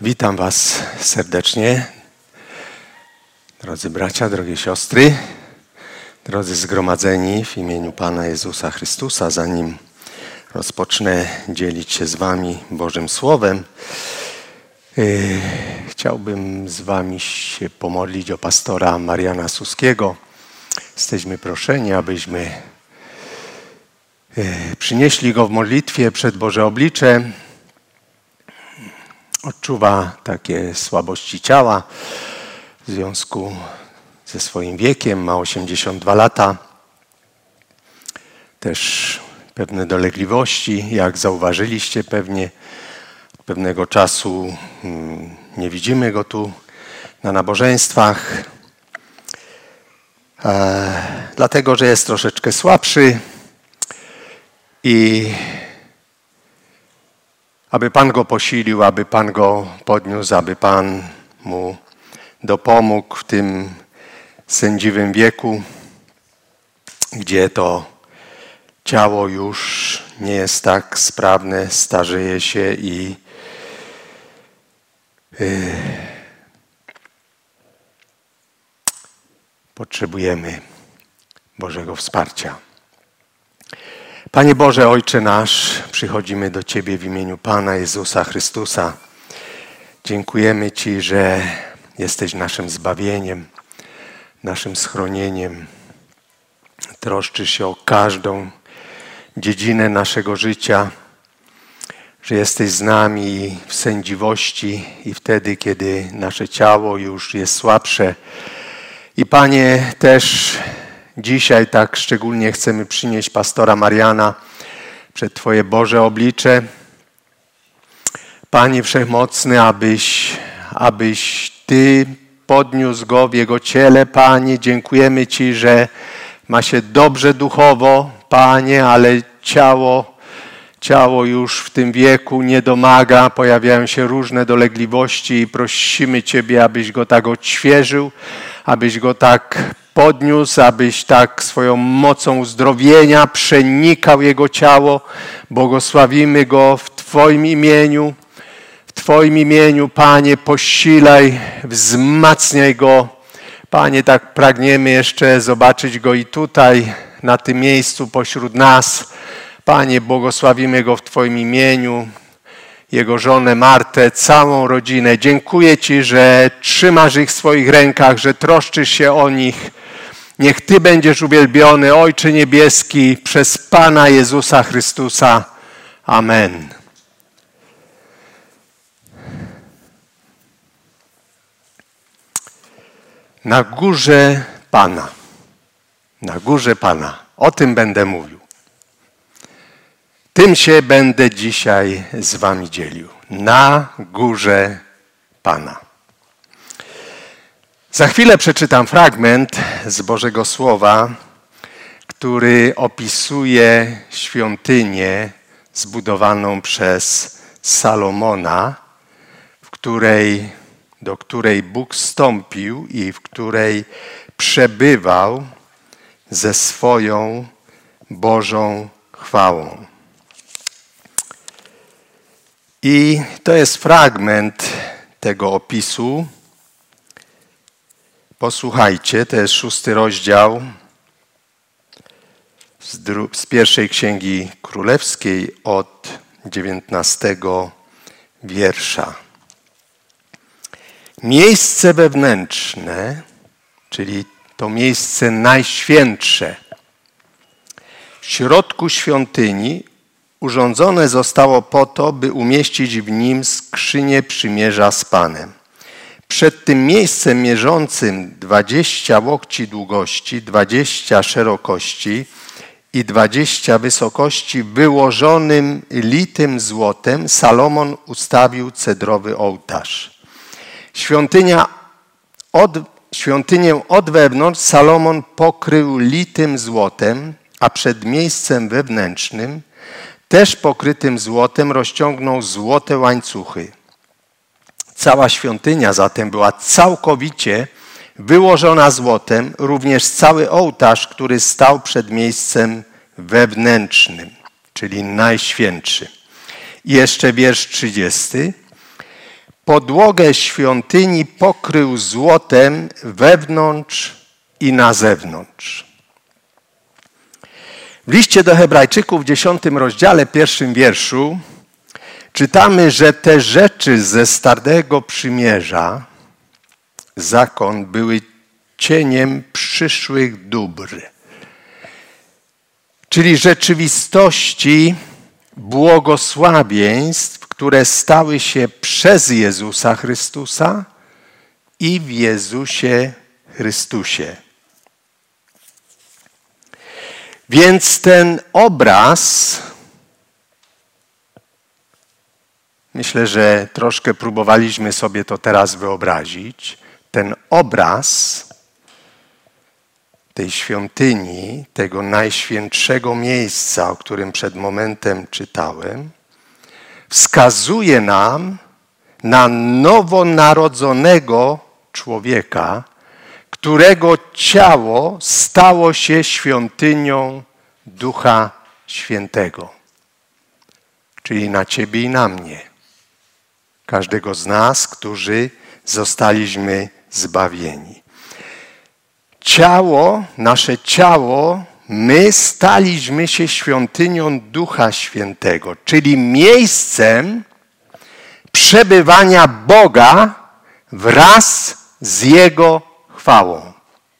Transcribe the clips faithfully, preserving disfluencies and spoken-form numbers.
Witam Was serdecznie, drodzy bracia, drogie siostry, drodzy zgromadzeni w imieniu Pana Jezusa Chrystusa. Zanim rozpocznę dzielić się z Wami Bożym Słowem, yy, chciałbym z Wami się pomodlić o pastora Mariana Suskiego. Jesteśmy proszeni, abyśmy yy, przynieśli go w modlitwie przed Boże oblicze. Odczuwa takie słabości ciała w związku ze swoim wiekiem, ma osiemdziesiąt dwa lata. Też pewne dolegliwości, jak zauważyliście pewnie, od pewnego czasu hmm, nie widzimy go tu na nabożeństwach, e, dlatego że jest troszeczkę słabszy i aby Pan go posilił, aby Pan go podniósł, aby Pan mu dopomógł w tym sędziwym wieku, gdzie to ciało już nie jest tak sprawne, starzeje się i yy, potrzebujemy Bożego wsparcia. Panie Boże, Ojcze nasz, przychodzimy do Ciebie w imieniu Pana Jezusa Chrystusa. Dziękujemy Ci, że jesteś naszym zbawieniem, naszym schronieniem. Troszczysz się o każdą dziedzinę naszego życia, że jesteś z nami w sędziwości i wtedy, kiedy nasze ciało już jest słabsze. I Panie, też dzisiaj tak szczególnie chcemy przynieść pastora Mariana przed Twoje Boże oblicze. Panie Wszechmocny, abyś, abyś Ty podniósł go w jego ciele, Panie. Dziękujemy Ci, że ma się dobrze duchowo, Panie, ale ciało, ciało już w tym wieku nie domaga, pojawiają się różne dolegliwości i prosimy Ciebie, abyś go tak odświeżył, abyś go tak podniósł, abyś tak swoją mocą uzdrowienia przenikał jego ciało. Błogosławimy go w Twoim imieniu. W Twoim imieniu, Panie, posilaj, wzmacniaj go. Panie, tak pragniemy jeszcze zobaczyć go i tutaj, na tym miejscu pośród nas. Panie, błogosławimy go w Twoim imieniu, jego żonę Martę, całą rodzinę. Dziękuję Ci, że trzymasz ich w swoich rękach, że troszczysz się o nich. Niech Ty będziesz uwielbiony, Ojcze Niebieski, przez Pana Jezusa Chrystusa. Amen. Na górze Pana. Na górze Pana. O tym będę mówił. Tym się będę dzisiaj z Wami dzielił. Na górze Pana. Za chwilę przeczytam fragment z Bożego Słowa, który opisuje świątynię zbudowaną przez Salomona, w której, do której Bóg wstąpił i w której przebywał ze swoją Bożą chwałą. I to jest fragment tego opisu. Posłuchajcie, to jest szósty rozdział z, dru- z pierwszej Księgi Królewskiej od dziewiętnastego wiersza. Miejsce wewnętrzne, czyli to miejsce najświętsze, w środku świątyni urządzone zostało po to, by umieścić w nim skrzynię przymierza z Panem. Przed tym miejscem mierzącym dwadzieścia łokci długości, dwadzieścia szerokości i dwadzieścia wysokości, wyłożonym litym złotem, Salomon ustawił cedrowy ołtarz. Świątynia od, świątynię od wewnątrz Salomon pokrył litym złotem, a przed miejscem wewnętrznym, też pokrytym złotem, rozciągnął złote łańcuchy. Cała świątynia zatem była całkowicie wyłożona złotem, również cały ołtarz, który stał przed miejscem wewnętrznym, czyli najświętszy. I jeszcze wiersz trzydziesty. podłogę świątyni pokrył złotem wewnątrz i na zewnątrz. W liście do Hebrajczyków w dziesiątym rozdziale, pierwszym wierszu czytamy, że te rzeczy ze Starego Przymierza, zakon, były cieniem przyszłych dóbr, czyli rzeczywistości błogosławieństw, które stały się przez Jezusa Chrystusa i w Jezusie Chrystusie. Więc ten obraz, myślę, że troszkę próbowaliśmy sobie to teraz wyobrazić, ten obraz tej świątyni, tego najświętszego miejsca, o którym przed momentem czytałem, wskazuje nam na nowonarodzonego człowieka, którego ciało stało się świątynią Ducha Świętego. Czyli na ciebie i na mnie. Każdego z nas, którzy zostaliśmy zbawieni. Ciało, nasze ciało, my staliśmy się świątynią Ducha Świętego, czyli miejscem przebywania Boga wraz z Jego chwałą.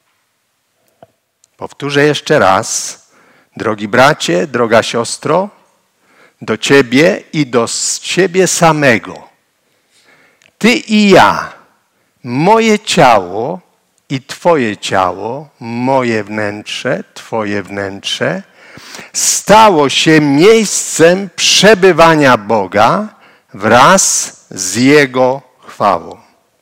Powtórzę jeszcze raz, drogi bracie, droga siostro, do ciebie i do siebie samego. Ty i ja, moje ciało i twoje ciało, moje wnętrze, twoje wnętrze, stało się miejscem przebywania Boga wraz z Jego chwałą.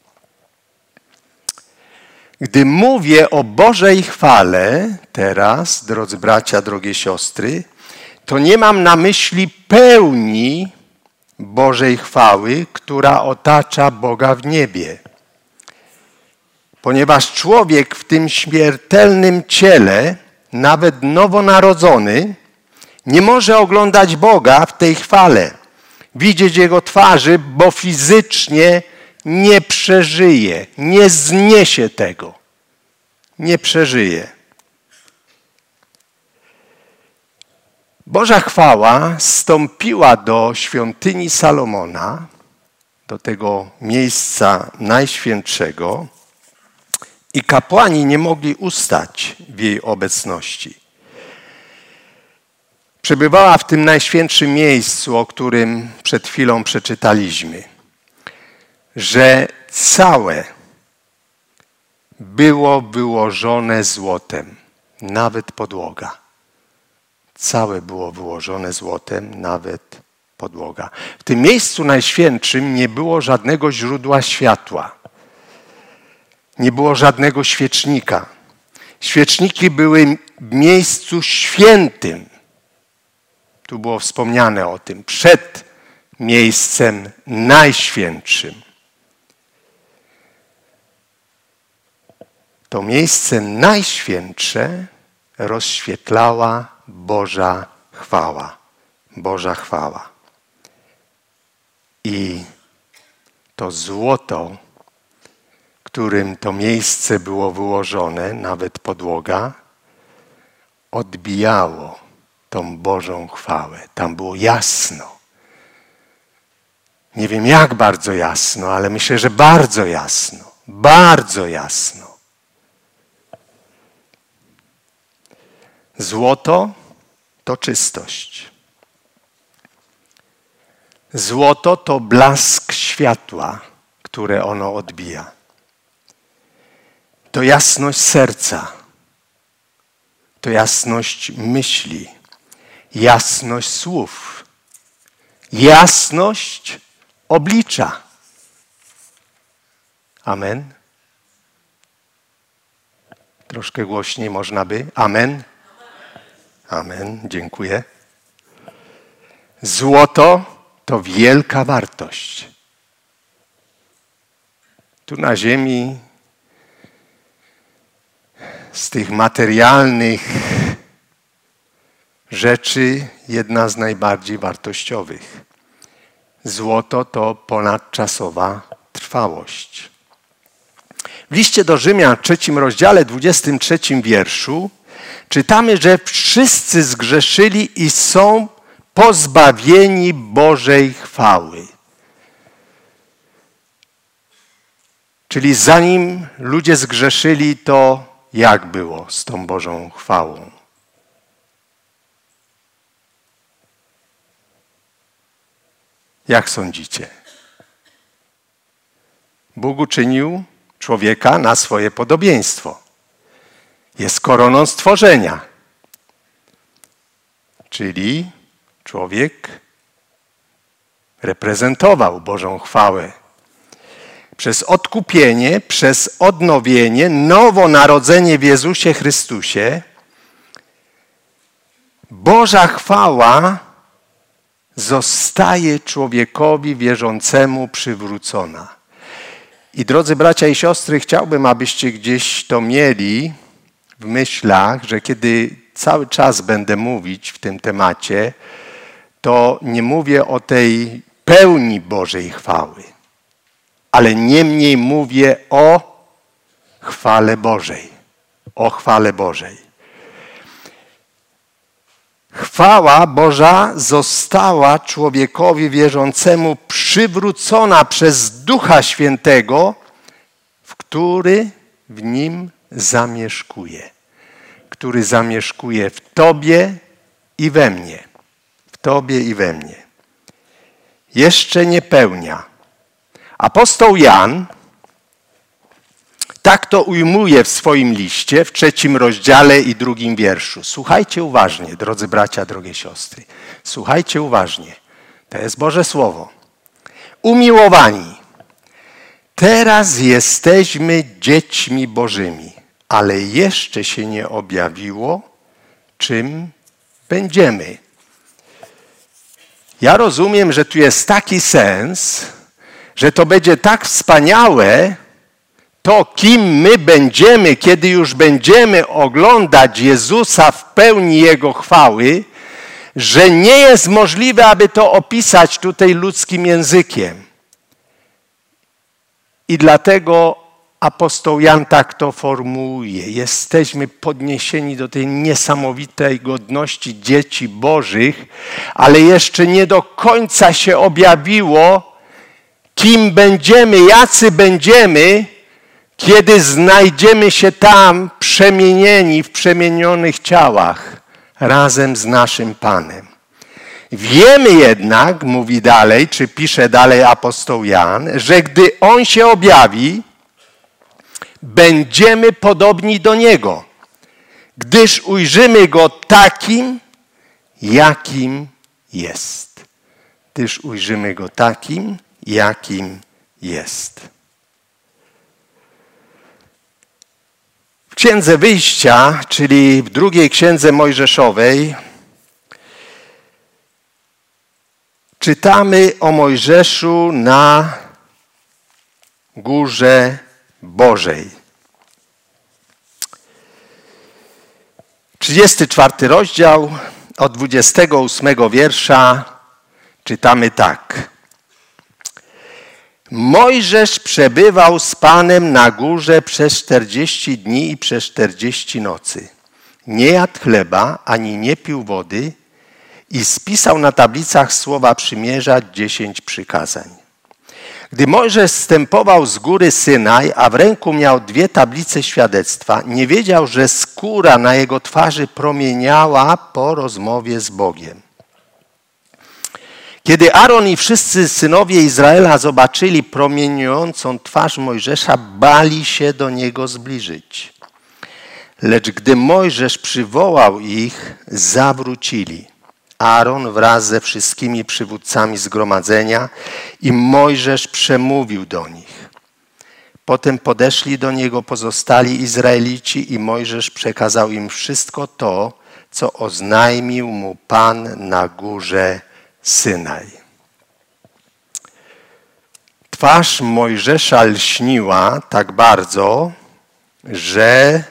Gdy mówię o Bożej chwale teraz, drodzy bracia, drogie siostry, to nie mam na myśli pełni Bożej chwały, która otacza Boga w niebie. Ponieważ człowiek w tym śmiertelnym ciele, nawet nowonarodzony, nie może oglądać Boga w tej chwale, widzieć Jego twarzy, bo fizycznie nie przeżyje, nie zniesie tego. Nie przeżyje. Boża chwała zstąpiła do świątyni Salomona, do tego miejsca najświętszego i kapłani nie mogli ustać w jej obecności. Przebywała w tym najświętszym miejscu, o którym przed chwilą przeczytaliśmy, że całe było wyłożone złotem, nawet podłoga. Całe było wyłożone złotem, nawet podłoga. W tym miejscu najświętszym nie było żadnego źródła światła. Nie było żadnego świecznika. Świeczniki były w miejscu świętym. Tu było wspomniane o tym. Przed miejscem najświętszym. To miejsce najświętsze rozświetlała Boża chwała. Boża chwała. I to złoto, którym to miejsce było wyłożone, nawet podłoga, odbijało tą Bożą chwałę. Tam było jasno. Nie wiem jak bardzo jasno, ale myślę, że bardzo jasno. Bardzo jasno. Złoto to czystość. Złoto to blask światła, które ono odbija. To jasność serca. To jasność myśli. Jasność słów. Jasność oblicza. Amen. Troszkę głośniej można by. Amen. Amen. Dziękuję. Złoto to wielka wartość. Tu na ziemi z tych materialnych rzeczy jedna z najbardziej wartościowych. Złoto to ponadczasowa trwałość. W liście do Rzymian w trzecim rozdziale, dwudziestym trzecim wierszu czytamy, że wszyscy zgrzeszyli i są pozbawieni Bożej chwały. Czyli zanim ludzie zgrzeszyli, to jak było z tą Bożą chwałą? Jak sądzicie? Bóg uczynił człowieka na swoje podobieństwo. Jest koroną stworzenia. Czyli człowiek reprezentował Bożą chwałę. Przez odkupienie, przez odnowienie, nowonarodzenie w Jezusie Chrystusie Boża chwała zostaje człowiekowi wierzącemu przywrócona. I drodzy bracia i siostry, chciałbym, abyście gdzieś to mieli w myślach, że kiedy cały czas będę mówić w tym temacie, to nie mówię o tej pełni Bożej chwały, ale niemniej mówię o chwale Bożej. O chwale Bożej. Chwała Boża została człowiekowi wierzącemu przywrócona przez Ducha Świętego, w który w nim zamieszkuje. Który zamieszkuje w Tobie i we mnie. W Tobie i we mnie. Jeszcze nie pełnia. Apostoł Jan tak to ujmuje w swoim liście, w trzecim rozdziale i drugim wierszu. Słuchajcie uważnie, drodzy bracia, drogie siostry. Słuchajcie uważnie. To jest Boże Słowo. Umiłowani, teraz jesteśmy dziećmi Bożymi, ale jeszcze się nie objawiło, czym będziemy. Ja rozumiem, że tu jest taki sens, że to będzie tak wspaniałe, to, kim my będziemy, kiedy już będziemy oglądać Jezusa w pełni Jego chwały, że nie jest możliwe, aby to opisać tutaj ludzkim językiem. I dlatego apostoł Jan tak to formułuje. Jesteśmy podniesieni do tej niesamowitej godności dzieci Bożych, ale jeszcze nie do końca się objawiło, kim będziemy, jacy będziemy, kiedy znajdziemy się tam przemienieni w przemienionych ciałach razem z naszym Panem. Wiemy jednak, mówi dalej, czy pisze dalej apostoł Jan, że gdy On się objawi, będziemy podobni do Niego, gdyż ujrzymy Go takim, jakim jest. Gdyż ujrzymy Go takim, jakim jest. W Księdze Wyjścia, czyli w drugiej Księdze Mojżeszowej, czytamy o Mojżeszu na Górze Bożej. trzydziesty czwarty rozdział, od dwudziestego ósmego wiersza czytamy tak. Mojżesz przebywał z Panem na górze przez czterdzieści dni i przez czterdzieści nocy. Nie jadł chleba, ani nie pił wody i spisał na tablicach słowa przymierza dziesięć przykazań. Gdy Mojżesz zstępował z góry Synaj, a w ręku miał dwie tablice świadectwa, nie wiedział, że skóra na jego twarzy promieniała po rozmowie z Bogiem. Kiedy Aaron i wszyscy synowie Izraela zobaczyli promieniującą twarz Mojżesza, bali się do niego zbliżyć. Lecz gdy Mojżesz przywołał ich, zawrócili. Aaron wraz ze wszystkimi przywódcami zgromadzenia i Mojżesz przemówił do nich. Potem podeszli do niego pozostali Izraelici i Mojżesz przekazał im wszystko to, co oznajmił mu Pan na górze Synaj. Twarz Mojżesza lśniła tak bardzo, że,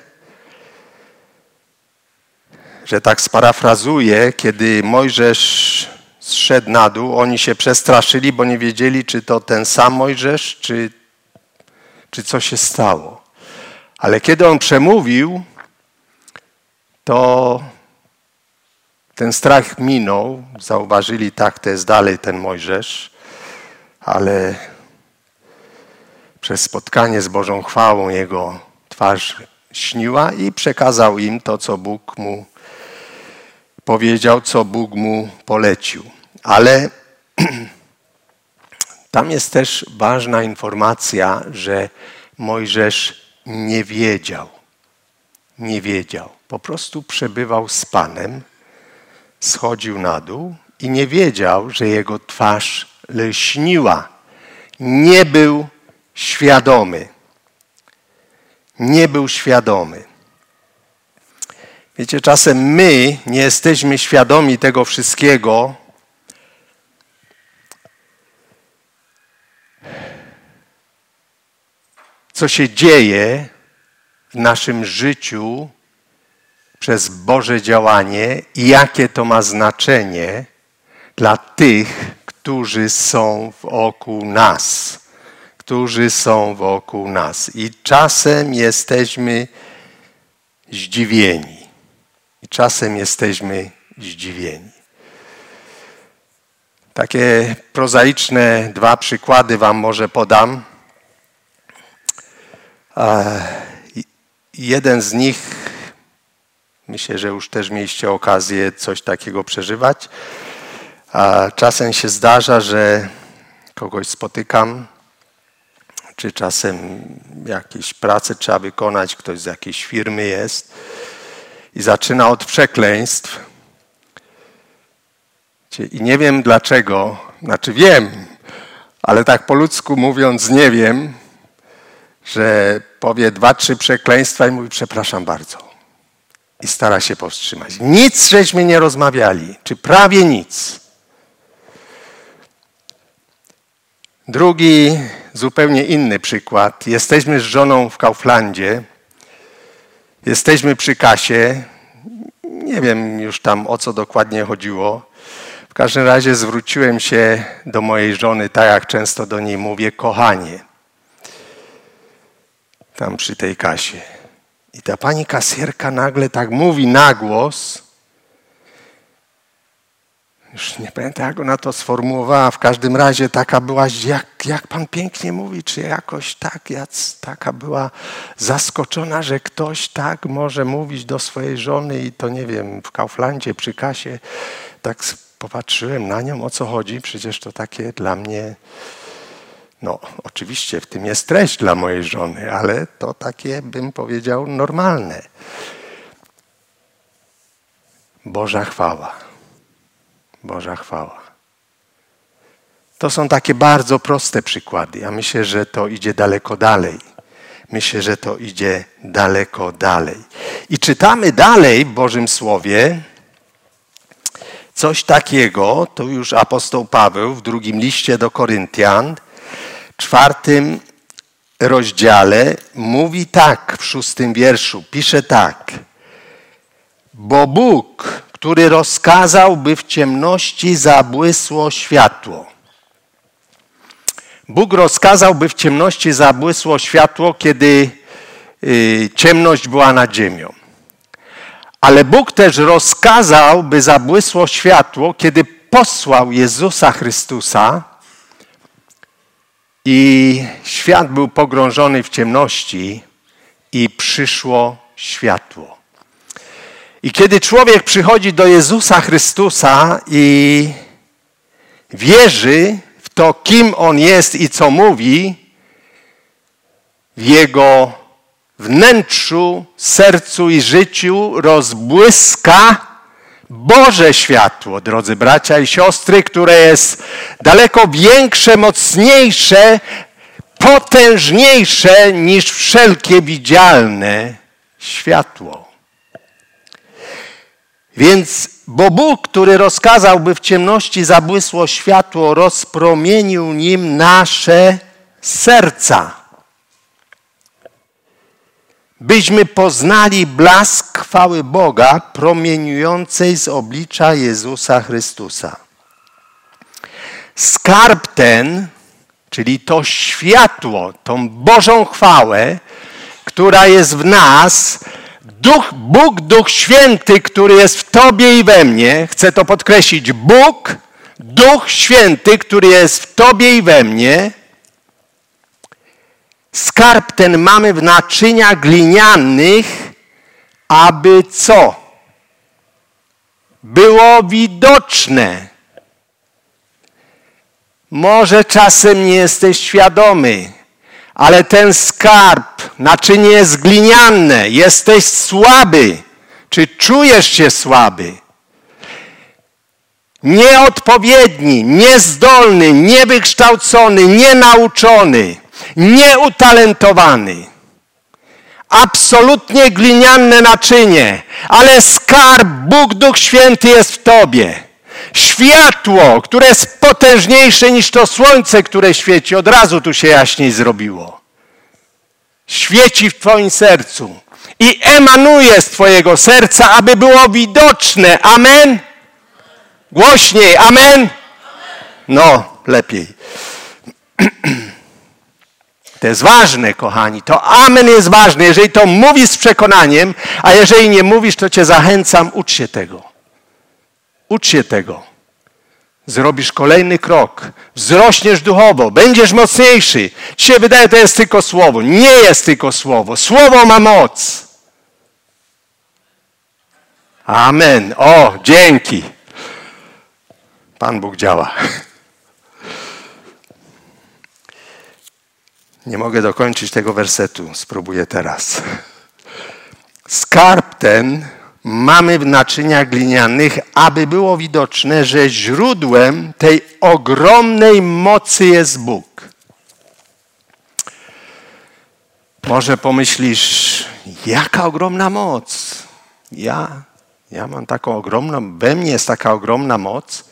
że tak sparafrazuję, kiedy Mojżesz zszedł na dół. Oni się przestraszyli, bo nie wiedzieli, czy to ten sam Mojżesz, czy, czy co się stało. Ale kiedy on przemówił, to ten strach minął. Zauważyli, tak, to jest dalej ten Mojżesz, ale przez spotkanie z Bożą chwałą jego twarz śniła i przekazał im to, co Bóg mu powiedział, co Bóg mu polecił. Ale tam jest też ważna informacja, że Mojżesz nie wiedział. Nie wiedział. Po prostu przebywał z Panem, schodził na dół i nie wiedział, że jego twarz lśniła. Nie był świadomy. Nie był świadomy. Wiecie, czasem my nie jesteśmy świadomi tego wszystkiego, co się dzieje w naszym życiu przez Boże działanie i jakie to ma znaczenie dla tych, którzy są wokół nas. Którzy są wokół nas. I czasem jesteśmy zdziwieni. I czasem jesteśmy zdziwieni. Takie prozaiczne dwa przykłady wam może podam. Jeden z nich, myślę, że już też mieliście okazję coś takiego przeżywać. A czasem się zdarza, że kogoś spotykam, czy czasem jakieś prace trzeba wykonać, ktoś z jakiejś firmy jest i zaczyna od przekleństw. I nie wiem dlaczego, znaczy wiem, ale tak po ludzku mówiąc nie wiem, że powie dwa, trzy przekleństwa i mówi przepraszam bardzo. I stara się powstrzymać. Nic żeśmy nie rozmawiali, czy prawie nic. Drugi, zupełnie inny przykład. Jesteśmy z żoną w Kauflandzie. Jesteśmy przy kasie. Nie wiem już tam o co dokładnie chodziło. W każdym razie zwróciłem się do mojej żony, tak jak często do niej mówię, kochanie. Tam przy tej kasie. I ta pani kasjerka nagle tak mówi na głos. Już nie pamiętam, jak ona to sformułowała. W każdym razie taka była, jak, jak pan pięknie mówi, czy jakoś tak, jak, taka była zaskoczona, że ktoś tak może mówić do swojej żony i to nie wiem, w Kauflandzie przy kasie. Tak popatrzyłem na nią, o co chodzi. Przecież to takie dla mnie, no oczywiście w tym jest treść dla mojej żony, ale to takie, bym powiedział, normalne. Boża chwała. Boża chwała. To są takie bardzo proste przykłady. Ja myślę, że to idzie daleko dalej. Myślę, że to idzie daleko dalej. I czytamy dalej w Bożym Słowie coś takiego, to już apostoł Paweł w drugim liście do Koryntian, czwartym rozdziale, mówi tak w szóstym wierszu, pisze tak. Bo Bóg, który rozkazał, by w ciemności zabłysło światło. Bóg rozkazał, by w ciemności zabłysło światło, kiedy y, ciemność była nad ziemią. Ale Bóg też rozkazał, by zabłysło światło, kiedy posłał Jezusa Chrystusa i świat był pogrążony w ciemności i przyszło światło. I kiedy człowiek przychodzi do Jezusa Chrystusa i wierzy w to, kim On jest i co mówi, w Jego wnętrzu, sercu i życiu rozbłyska Boże światło, drodzy bracia i siostry, które jest daleko większe, mocniejsze, potężniejsze niż wszelkie widzialne światło. Więc, bo Bóg, który rozkazał, by w ciemności zabłysło światło, rozpromienił nim nasze serca, byśmy poznali blask chwały Boga promieniującej z oblicza Jezusa Chrystusa. Skarb ten, czyli to światło, tą Bożą chwałę, która jest w nas, Duch, Bóg, Duch Święty, który jest w Tobie i we mnie, chcę to podkreślić, Bóg, Duch Święty, który jest w Tobie i we mnie, skarb ten mamy w naczyniach glinianych, aby co? Było widoczne. Może czasem nie jesteś świadomy, ale ten skarb, naczynie jest gliniane, jesteś słaby. Czy czujesz się słaby? Nieodpowiedni, niezdolny, niewykształcony, nienauczony, nieutalentowany. Absolutnie gliniane naczynie, ale skarb, Bóg, Duch Święty jest w tobie. Światło, które jest potężniejsze niż to słońce, które świeci, od razu tu się jaśniej zrobiło. Świeci w twoim sercu i emanuje z twojego serca, aby było widoczne. Amen? Głośniej. Amen? No, lepiej. To jest ważne, kochani. To amen jest ważne. Jeżeli to mówisz z przekonaniem, a jeżeli nie mówisz, to cię zachęcam, ucz się tego. Ucz się tego. Zrobisz kolejny krok. Wzrośniesz duchowo. Będziesz mocniejszy. Ci się wydaje, to jest tylko słowo. Nie jest tylko słowo. Słowo ma moc. Amen. O, dzięki. Pan Bóg działa. Nie mogę dokończyć tego wersetu. Spróbuję teraz. Skarb ten mamy w naczyniach glinianych, aby było widoczne, że źródłem tej ogromnej mocy jest Bóg. Może pomyślisz, jaka ogromna moc? Ja, ja mam taką ogromną, we mnie jest taka ogromna moc.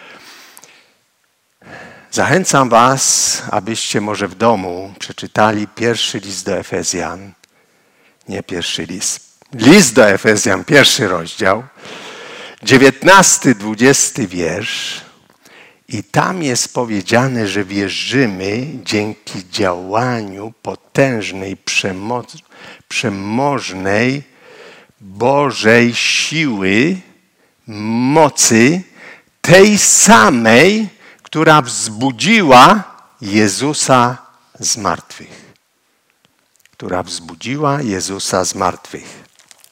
Zachęcam was, abyście może w domu przeczytali pierwszy list do Efezjan. Nie pierwszy list. List do Efezjan, pierwszy rozdział. dziewiętnasty, dwudziesty wiersz. I tam jest powiedziane, że wierzymy dzięki działaniu potężnej, przemo- przemożnej Bożej siły, mocy, tej samej, która wzbudziła Jezusa z martwych. Która wzbudziła Jezusa z martwych.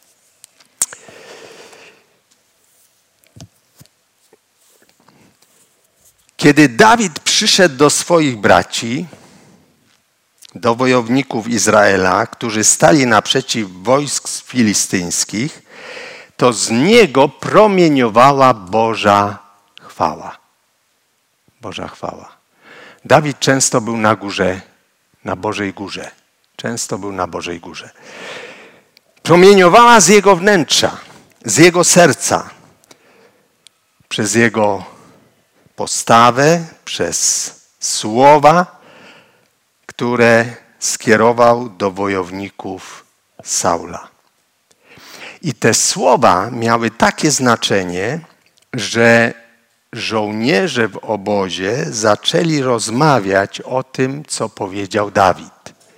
Kiedy Dawid przyszedł do swoich braci, do wojowników Izraela, którzy stali naprzeciw wojsk filistyńskich, to z niego promieniowała Boża chwała. Boża chwała. Dawid często był na górze, na Bożej górze. Często był na Bożej górze. Promieniowała z jego wnętrza, z jego serca, przez jego postawę, przez słowa, które skierował do wojowników Saula. I te słowa miały takie znaczenie, że żołnierze w obozie zaczęli rozmawiać o tym, co powiedział Dawid.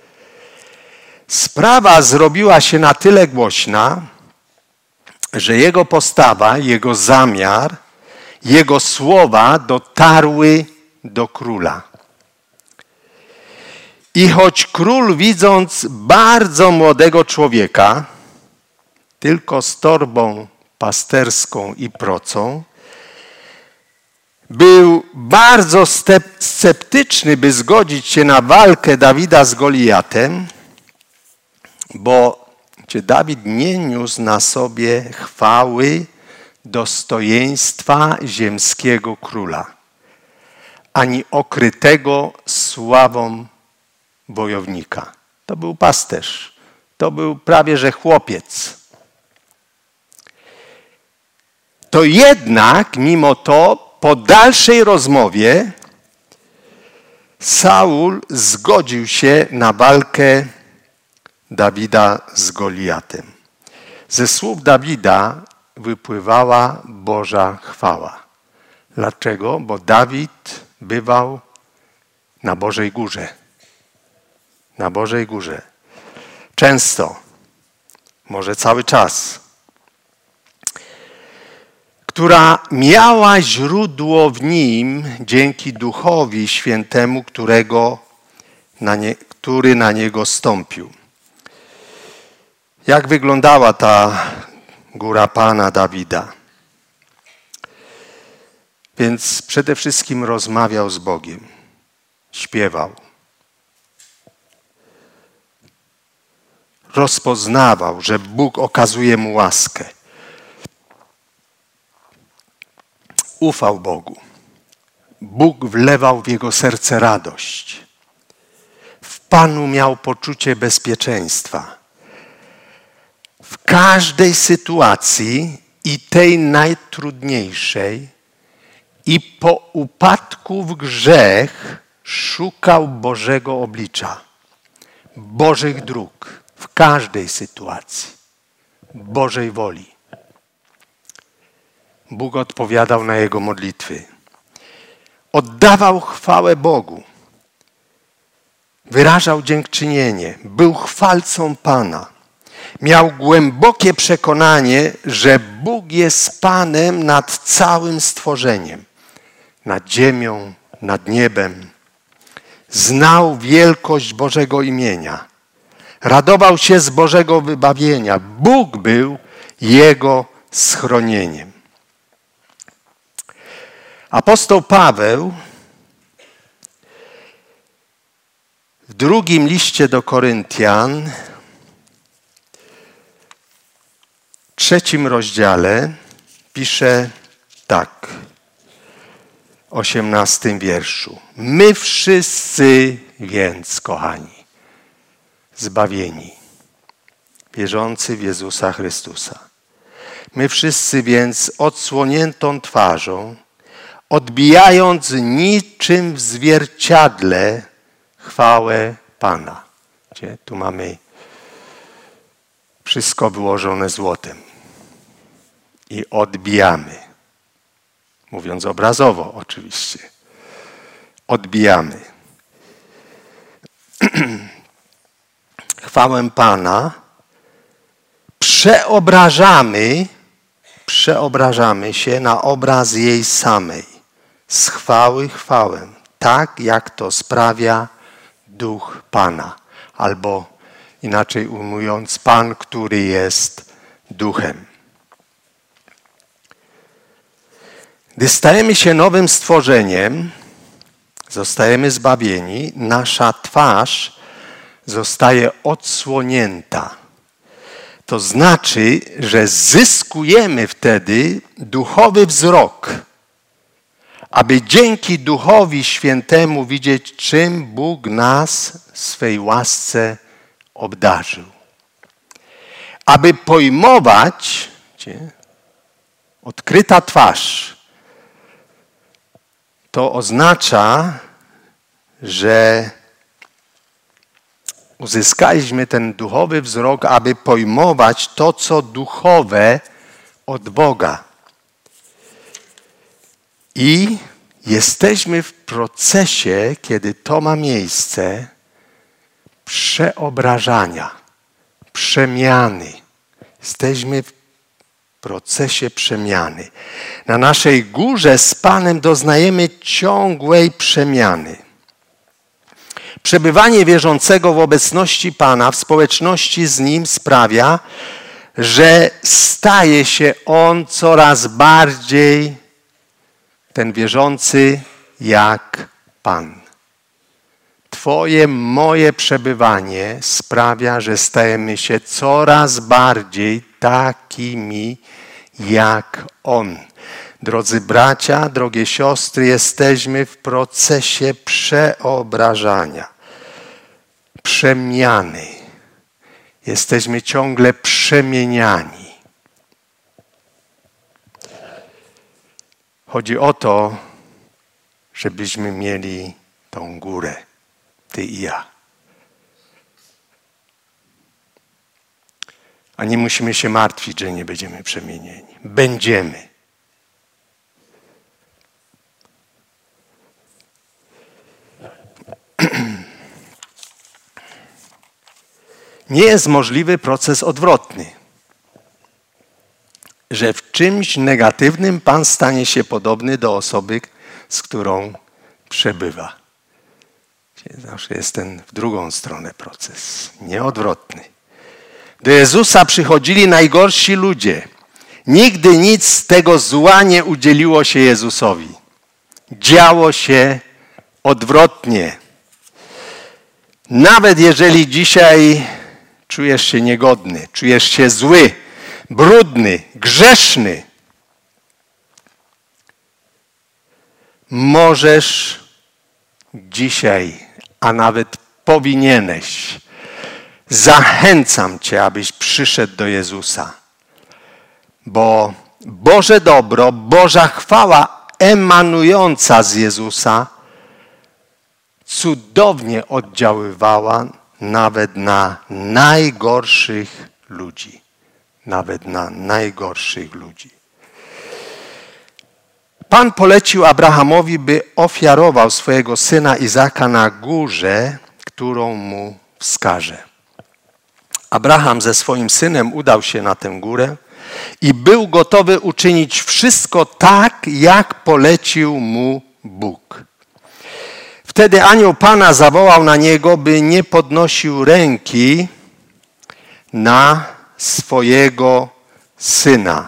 Sprawa zrobiła się na tyle głośna, że jego postawa, jego zamiar, jego słowa dotarły do króla. I choć król, widząc bardzo młodego człowieka, tylko z torbą pasterską i procą, był bardzo sceptyczny, by zgodzić się na walkę Dawida z Goliatem, bo Dawid nie niósł na sobie chwały, dostojeństwa ziemskiego króla, ani okrytego sławą wojownika. To był pasterz. To był prawie że chłopiec. To jednak, mimo to, po dalszej rozmowie Saul zgodził się na walkę Dawida z Goliatem. Ze słów Dawida wypływała Boża chwała. Dlaczego? Bo Dawid bywał na Bożej Górze. Na Bożej Górze. Często, może cały czas, która miała źródło w nim dzięki Duchowi Świętemu, którego na nie, który na niego stąpił. Jak wyglądała ta góra Pana Dawida? Więc przede wszystkim rozmawiał z Bogiem, śpiewał. Rozpoznawał, że Bóg okazuje mu łaskę. Ufał Bogu. Bóg wlewał w jego serce radość. W Panu miał poczucie bezpieczeństwa. W każdej sytuacji i tej najtrudniejszej i po upadku w grzech szukał Bożego oblicza, Bożych dróg w każdej sytuacji, Bożej woli. Bóg odpowiadał na jego modlitwy. Oddawał chwałę Bogu. Wyrażał dziękczynienie. Był chwalcą Pana. Miał głębokie przekonanie, że Bóg jest Panem nad całym stworzeniem. Nad ziemią, nad niebem. Znał wielkość Bożego imienia. Radował się z Bożego wybawienia. Bóg był jego schronieniem. Apostoł Paweł w drugim liście do Koryntian, w trzecim rozdziale pisze tak, w osiemnastym wierszu. My wszyscy więc, kochani, zbawieni, wierzący w Jezusa Chrystusa. My wszyscy więc odsłoniętą twarzą, odbijając niczym w zwierciadle chwałę Pana. Gdzie? Tu mamy wszystko wyłożone złotem. I odbijamy. Mówiąc obrazowo oczywiście. Odbijamy. Chwałę Pana przeobrażamy, przeobrażamy się na obraz jej samej. Z chwały chwałę, tak jak to sprawia Duch Pana. Albo inaczej ujmując, Pan, który jest Duchem. Gdy stajemy się nowym stworzeniem, zostajemy zbawieni, nasza twarz zostaje odsłonięta. To znaczy, że zyskujemy wtedy duchowy wzrok, aby dzięki Duchowi Świętemu widzieć, czym Bóg nas w swej łasce obdarzył. Aby pojmować, gdzie, odkryta twarz, to oznacza, że uzyskaliśmy ten duchowy wzrok, aby pojmować to, co duchowe od Boga. I jesteśmy w procesie, kiedy to ma miejsce, przeobrażania, przemiany. Jesteśmy w procesie przemiany. Na naszej górze z Panem doznajemy ciągłej przemiany. Przebywanie wierzącego w obecności Pana, w społeczności z Nim sprawia, że staje się On coraz bardziej, ten wierzący, jak Pan. Twoje, moje przebywanie sprawia, że stajemy się coraz bardziej takimi jak On. Drodzy bracia, drogie siostry, jesteśmy w procesie przeobrażania, przemiany. Jesteśmy ciągle przemieniani. Chodzi o to, żebyśmy mieli tą górę, ty i ja. A nie musimy się martwić, że nie będziemy przemienieni. Będziemy. Nie jest możliwy proces odwrotny, że w czymś negatywnym Pan stanie się podobny do osoby, z którą przebywa. Zawsze jest ten w drugą stronę proces, nieodwrotny. Do Jezusa przychodzili najgorsi ludzie. Nigdy nic z tego zła nie udzieliło się Jezusowi. Działo się odwrotnie. Nawet jeżeli dzisiaj czujesz się niegodny, czujesz się zły, brudny, grzeszny, możesz dzisiaj, a nawet powinieneś, zachęcam Cię, abyś przyszedł do Jezusa. Bo Boże dobro, Boża chwała emanująca z Jezusa cudownie oddziaływała nawet na najgorszych ludzi. Nawet na najgorszych ludzi. Pan polecił Abrahamowi, by ofiarował swojego syna Izaka na górze, którą mu wskaże. Abraham ze swoim synem udał się na tę górę i był gotowy uczynić wszystko tak, jak polecił mu Bóg. Wtedy anioł Pana zawołał na niego, by nie podnosił ręki na swojego syna.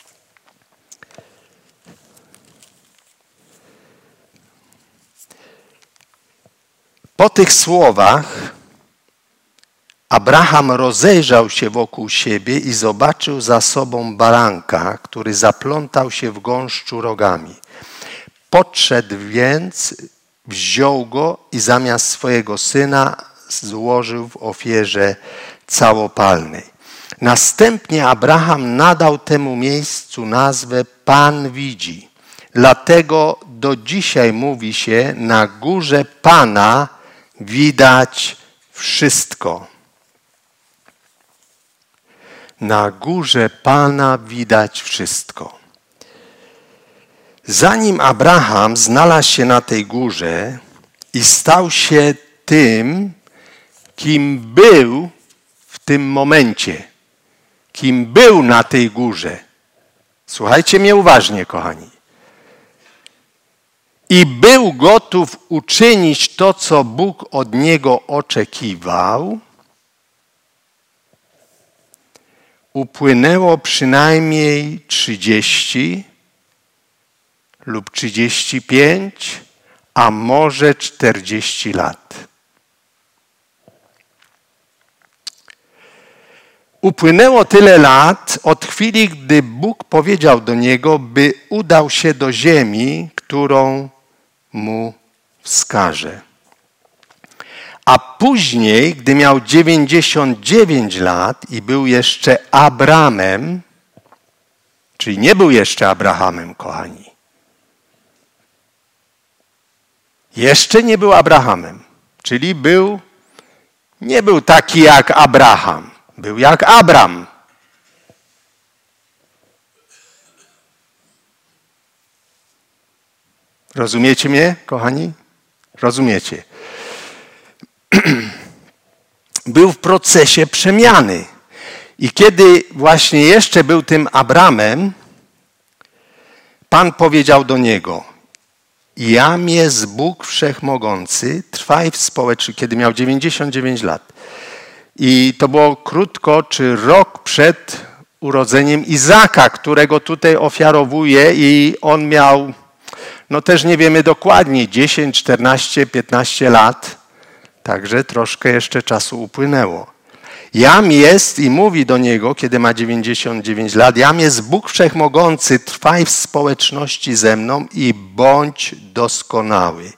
Po tych słowach Abraham rozejrzał się wokół siebie i zobaczył za sobą baranka, który zaplątał się w gąszczu rogami. Podszedł więc, wziął go i zamiast swojego syna złożył w ofierze całopalnej. Następnie Abraham nadał temu miejscu nazwę Pan widzi. Dlatego do dzisiaj mówi się, na górze Pana widać wszystko. Na górze Pana widać wszystko. Zanim Abraham znalazł się na tej górze i stał się tym, kim był w tym momencie, kim był na tej górze. Słuchajcie mnie uważnie, kochani. I był gotów uczynić to, co Bóg od niego oczekiwał, upłynęło przynajmniej trzydzieści lub trzydzieści pięć, a może czterdzieści lat. Upłynęło tyle lat od chwili, gdy Bóg powiedział do niego, by udał się do ziemi, którą mu wskaże. A później, gdy miał dziewięćdziesiąt dziewięć lat i był jeszcze Abramem, czyli nie był jeszcze Abrahamem, kochani. Jeszcze nie był Abrahamem, czyli był, nie był taki jak Abraham, był jak Abram. Rozumiecie mnie, kochani? Rozumiecie. Był w procesie przemiany. I kiedy właśnie jeszcze był tym Abramem, Pan powiedział do niego, jam jest Bóg Wszechmogący, trwaj w społeczeństwie, kiedy miał dziewięćdziesiąt dziewięć lat. I to było krótko, czy rok przed urodzeniem Izaka, którego tutaj ofiarowuje i on miał, no też nie wiemy dokładnie, dziesięć, czternaście, piętnaście lat. Także troszkę jeszcze czasu upłynęło. Jam jest i mówi do niego, kiedy ma dziewięćdziesiąt dziewięć lat, jam jest Bóg Wszechmogący, trwaj w społeczności ze mną i bądź doskonały.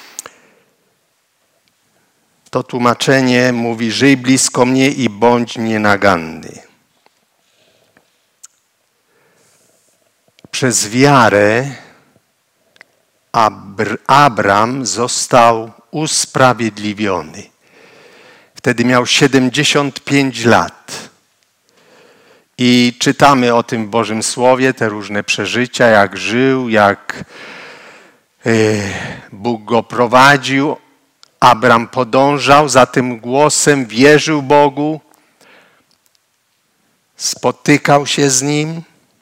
To tłumaczenie mówi, żyj blisko mnie i bądź nienaganny. Przez wiarę Abr- Abram został usprawiedliwiony. Wtedy miał siedemdziesiąt pięć lat. I czytamy o tym w Bożym Słowie, te różne przeżycia, jak żył, jak Bóg go prowadził, Abram podążał za tym głosem, wierzył Bogu, spotykał się z Nim.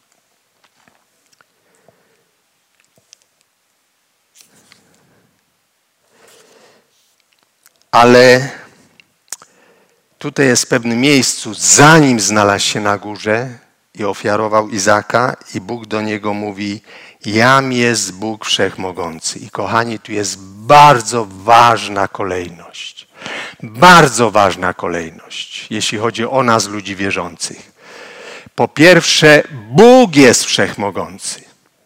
Ale tutaj jest w pewnym miejscu, zanim znalazł się na górze i ofiarował Izaka, i Bóg do niego mówi: jam jest Bóg Wszechmogący. I kochani, tu jest bardzo ważna kolejność. Bardzo ważna kolejność, jeśli chodzi o nas, ludzi wierzących. Po pierwsze, Bóg jest Wszechmogący.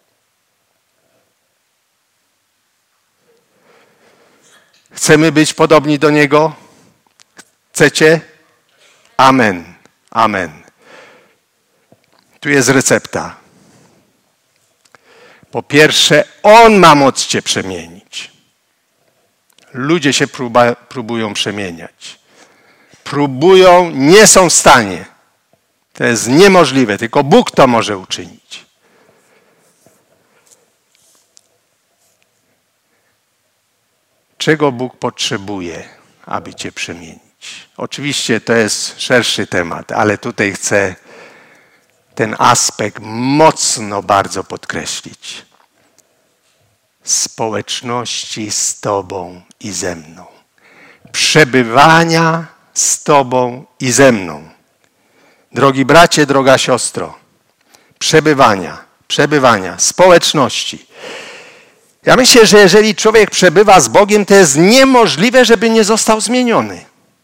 Chcemy być podobni do Niego? Chcecie? Amen. Amen. Tu jest recepta. Po pierwsze, On ma moc cię przemienić. Ludzie się próba, próbują przemieniać. Próbują, nie są w stanie. To jest niemożliwe, tylko Bóg to może uczynić. Czego Bóg potrzebuje, aby cię przemienić? Oczywiście to jest szerszy temat, ale tutaj chcę ten aspekt mocno bardzo podkreślić. Społeczności z Tobą i ze mną. Przebywania z Tobą i ze mną. Drogi bracie, droga siostro, przebywania, przebywania, społeczności. Ja myślę, że jeżeli człowiek przebywa z Bogiem, to jest niemożliwe, żeby nie został zmieniony.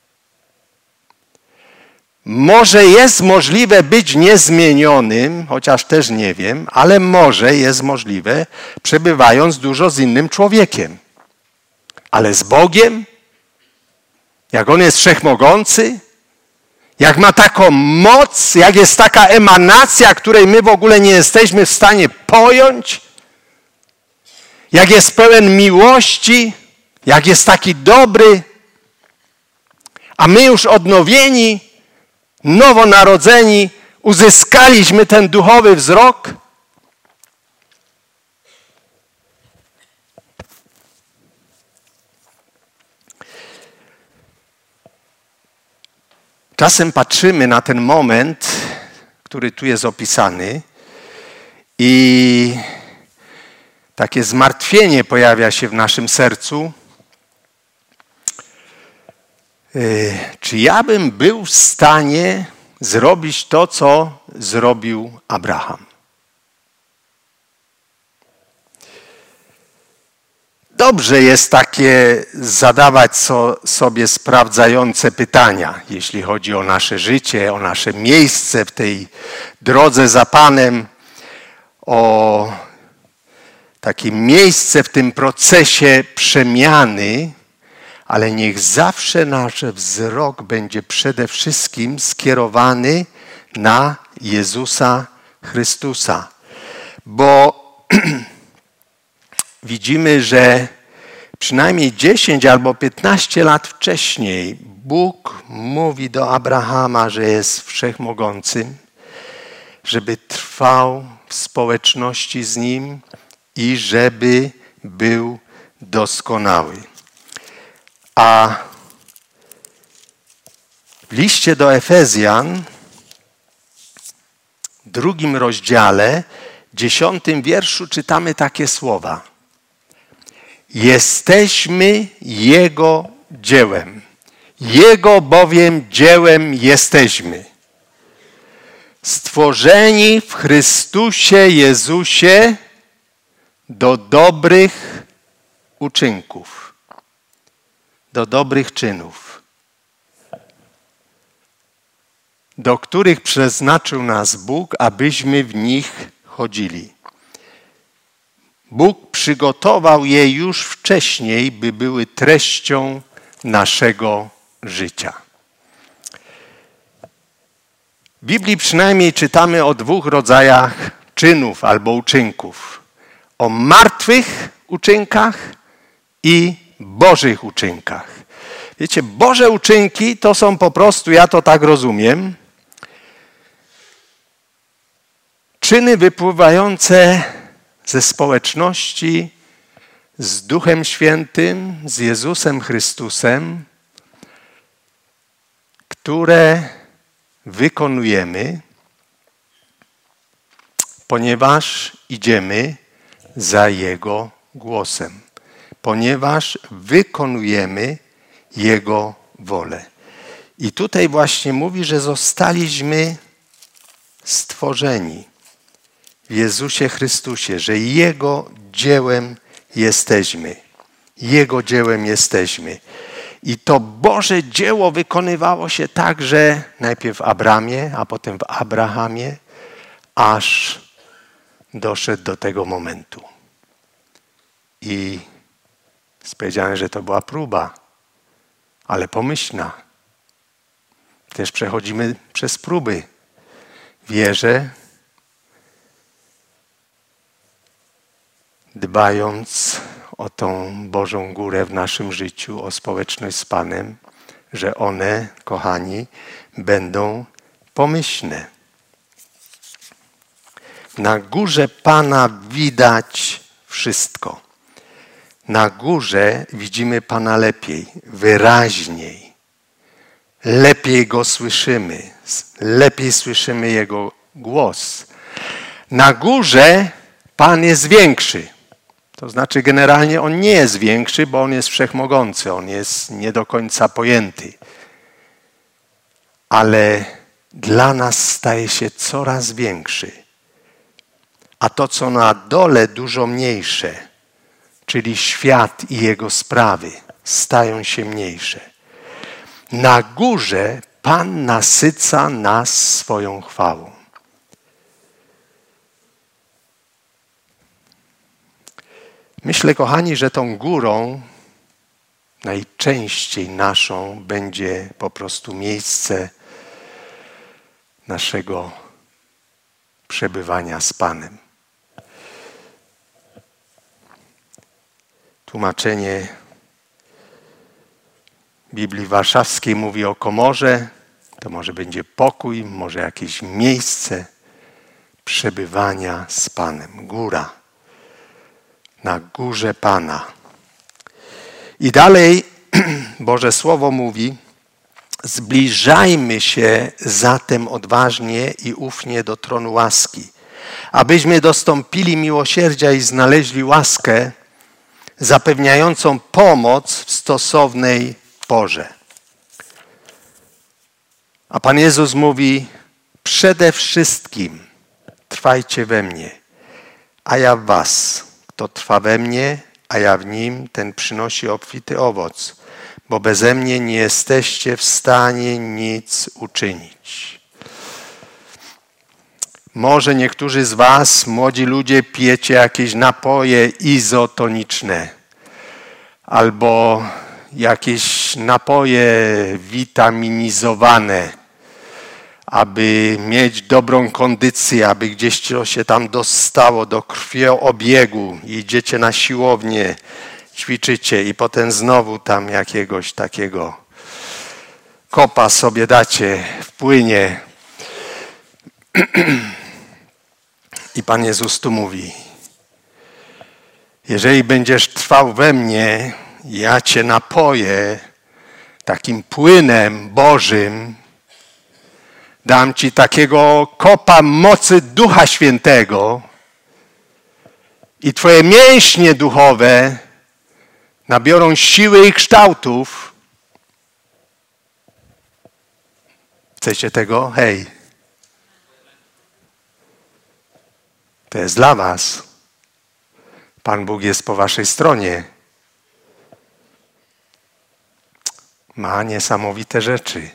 Może jest możliwe być niezmienionym, chociaż też nie wiem, ale może jest możliwe, przebywając dużo z innym człowiekiem. Ale z Bogiem, jak On jest wszechmogący, jak ma taką moc, jak jest taka emanacja, której my w ogóle nie jesteśmy w stanie pojąć, jak jest pełen miłości, jak jest taki dobry, a my już odnowieni, nowonarodzeni, uzyskaliśmy ten duchowy wzrok. Czasem patrzymy na ten moment, który tu jest opisany, i takie zmartwienie pojawia się w naszym sercu. Czy ja bym był w stanie zrobić to, co zrobił Abraham? Dobrze jest takie zadawać so, sobie sprawdzające pytania, jeśli chodzi o nasze życie, o nasze miejsce w tej drodze za Panem, o takie miejsce w tym procesie przemiany, ale niech zawsze nasz wzrok będzie przede wszystkim skierowany na Jezusa Chrystusa. Bo widzimy, że przynajmniej dziesięć albo piętnaście lat wcześniej Bóg mówi do Abrahama, że jest wszechmogącym, żeby trwał w społeczności z Nim i żeby był doskonały. A w liście do Efezjan, w drugim rozdziale, dziesiątym wierszu czytamy takie słowa. Jesteśmy Jego dziełem. Jego bowiem dziełem jesteśmy. Stworzeni w Chrystusie Jezusie do dobrych uczynków, do dobrych czynów, do których przeznaczył nas Bóg, abyśmy w nich chodzili. Bóg przygotował je już wcześniej, by były treścią naszego życia. W Biblii przynajmniej czytamy o dwóch rodzajach czynów albo uczynków. O martwych uczynkach i Bożych uczynkach. Wiecie, Boże uczynki to są po prostu, ja to tak rozumiem, czyny wypływające ze społeczności z Duchem Świętym, z Jezusem Chrystusem, które wykonujemy, ponieważ idziemy za Jego głosem, ponieważ wykonujemy Jego wolę. I tutaj właśnie mówi, że zostaliśmy stworzeni w Jezusie Chrystusie, że Jego dziełem jesteśmy. Jego dziełem jesteśmy. I to Boże dzieło wykonywało się także najpierw w Abramie, a potem w Abrahamie, aż doszedł do tego momentu. I powiedziałem, że to była próba, ale pomyślna. Też przechodzimy przez próby. Wierzę, dbając o tą Bożą górę w naszym życiu, o społeczność z Panem, że one, kochani, będą pomyślne. Na górze Pana widać wszystko. Na górze widzimy Pana lepiej, wyraźniej. Lepiej Go słyszymy, lepiej słyszymy Jego głos. Na górze Pan jest większy. To znaczy generalnie On nie jest większy, bo On jest wszechmogący, On jest nie do końca pojęty. Ale dla nas staje się coraz większy. A to, co na dole dużo mniejsze, czyli świat i jego sprawy, stają się mniejsze. Na górze Pan nasyca nas swoją chwałą. Myślę, kochani, że tą górą najczęściej naszą będzie po prostu miejsce naszego przebywania z Panem. Tłumaczenie Biblii Warszawskiej mówi o komorze. To może będzie pokój, może jakieś miejsce przebywania z Panem. Góra. Na górze Pana. I dalej Boże Słowo mówi: zbliżajmy się zatem odważnie i ufnie do tronu łaski, abyśmy dostąpili miłosierdzia i znaleźli łaskę zapewniającą pomoc w stosownej porze. A Pan Jezus mówi: przede wszystkim trwajcie we mnie, a ja w was. Kto trwa we mnie, a ja w nim, ten przynosi obfity owoc, bo beze mnie nie jesteście w stanie nic uczynić. Może niektórzy z was, młodzi ludzie, pijecie jakieś napoje izotoniczne albo jakieś napoje witaminizowane, aby mieć dobrą kondycję, aby gdzieś to się tam dostało do krwiobiegu. Idziecie na siłownię, ćwiczycie i potem znowu tam jakiegoś takiego kopa sobie dacie w płynie. I Pan Jezus tu mówi: jeżeli będziesz trwał we mnie, ja cię napoję takim płynem Bożym, dam ci takiego kopa mocy Ducha Świętego i twoje mięśnie duchowe nabiorą siły i kształtów. Chcecie tego? Hej. To jest dla was. Pan Bóg jest po waszej stronie. Ma niesamowite rzeczy.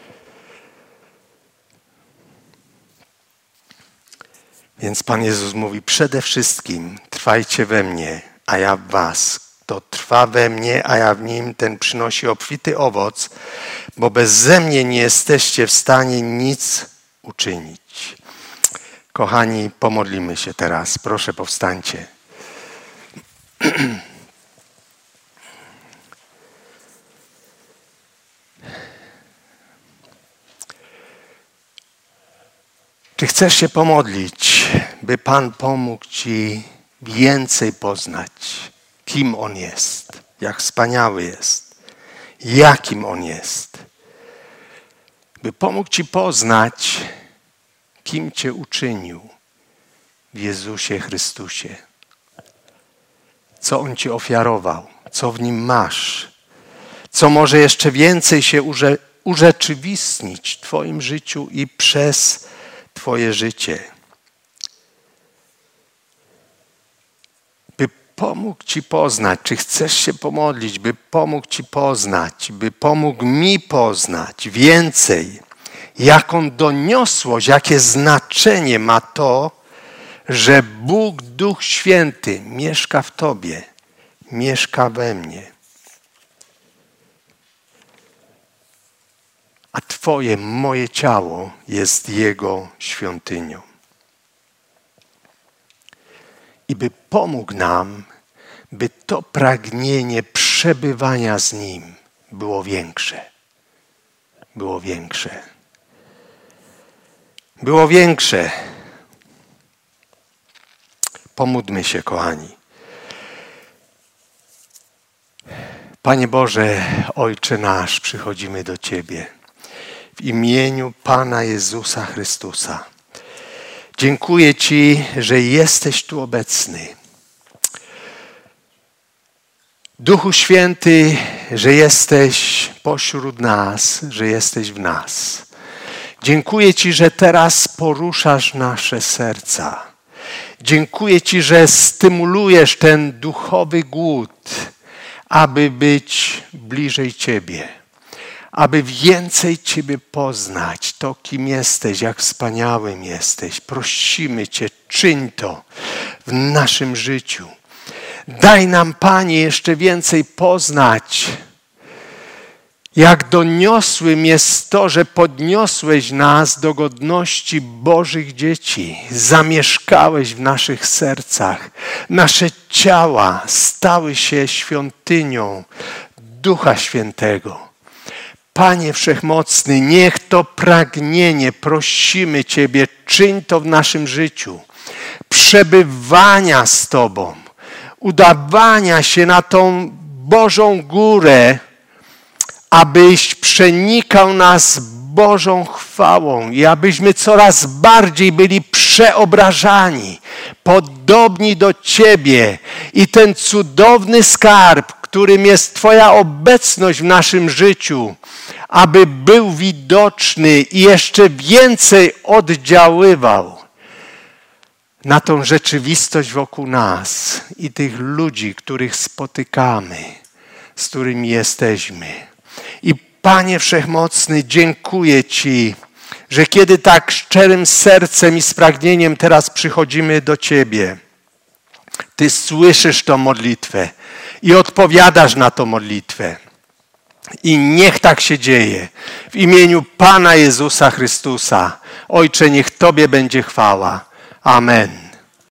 Więc Pan Jezus mówi: przede wszystkim trwajcie we mnie, a ja w was. Kto trwa we mnie, a ja w nim, ten przynosi obfity owoc, bo beze mnie nie jesteście w stanie nic uczynić. Kochani, pomodlimy się teraz. Proszę, powstańcie. Czy chcesz się pomodlić, by Pan pomógł ci więcej poznać, kim On jest, jak wspaniały jest, jakim On jest. By pomógł Ci poznać, kim Cię uczynił w Jezusie Chrystusie. Co On Ci ofiarował, co w Nim masz, co może jeszcze więcej się urze- urzeczywistnić w Twoim życiu i przez Twoje życie. By pomógł Ci poznać, czy chcesz się pomodlić, by pomógł Ci poznać, by pomógł mi poznać więcej, jaką doniosłość, jakie znaczenie ma to, że Bóg, Duch Święty mieszka w Tobie, mieszka we mnie. A Twoje, moje ciało jest Jego świątynią. I by pomógł nam, by to pragnienie przebywania z Nim było większe. Było większe. Było większe. Pomódlmy się, kochani. Panie Boże, Ojcze nasz, przychodzimy do Ciebie w imieniu Pana Jezusa Chrystusa. Dziękuję Ci, że jesteś tu obecny. Duchu Święty, że jesteś pośród nas, że jesteś w nas. Dziękuję Ci, że teraz poruszasz nasze serca. Dziękuję Ci, że stymulujesz ten duchowy głód, aby być bliżej Ciebie, aby więcej Ciebie poznać, to kim jesteś, jak wspaniałym jesteś. Prosimy Cię, czyń to w naszym życiu. Daj nam, Panie, jeszcze więcej poznać, jak doniosłym jest to, że podniosłeś nas do godności Bożych dzieci. Zamieszkałeś w naszych sercach. Nasze ciała stały się świątynią Ducha Świętego. Panie Wszechmocny, niech to pragnienie, prosimy Ciebie, czyń to w naszym życiu. Przebywania z Tobą, udawania się na tą Bożą górę, abyś przenikał nas Bożą chwałą i abyśmy coraz bardziej byli przeobrażani, podobni do Ciebie i ten cudowny skarb, którym jest Twoja obecność w naszym życiu, aby był widoczny i jeszcze więcej oddziaływał na tą rzeczywistość wokół nas i tych ludzi, których spotykamy, z którymi jesteśmy. I Panie Wszechmocny, dziękuję Ci, że kiedy tak szczerym sercem i z pragnieniem teraz przychodzimy do Ciebie, Ty słyszysz tę modlitwę i odpowiadasz na tę modlitwę. I niech tak się dzieje. W imieniu Pana Jezusa Chrystusa. Ojcze, niech Tobie będzie chwała. Amen.